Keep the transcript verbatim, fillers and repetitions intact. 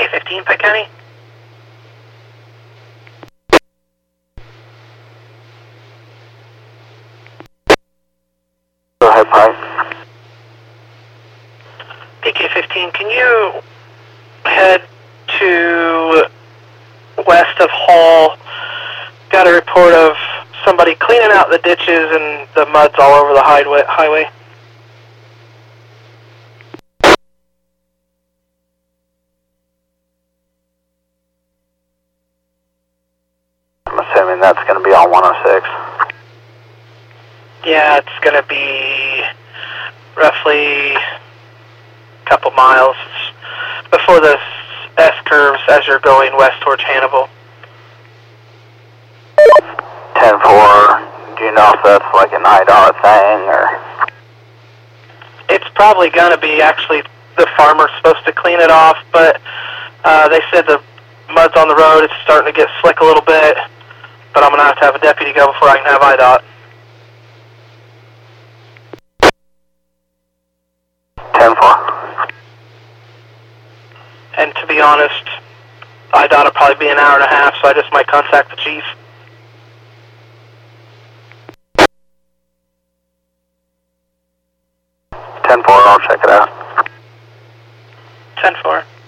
fifteen, Pitt County. Go ahead, Pike. P K fifteen, can you head to west of Hall? Got a report of somebody cleaning out the ditches and the mud's all over the highway. highway. I'm assuming that's going to be on one oh six. Yeah, it's going to be roughly a couple miles before the S curves as you're going west towards Hannibal. ten four, do you know if that's like an I D O T thing, or? It's probably going to be, actually, the farmer's supposed to clean it off, but uh, they said the mud's on the road, it's starting to get slick a little bit, but I'm going to have to have a deputy go before I can have I D O T. ten four. And to be honest, I D O T will probably be an hour and a half, so I just might contact the chief. ten four, I'll check it out. ten four.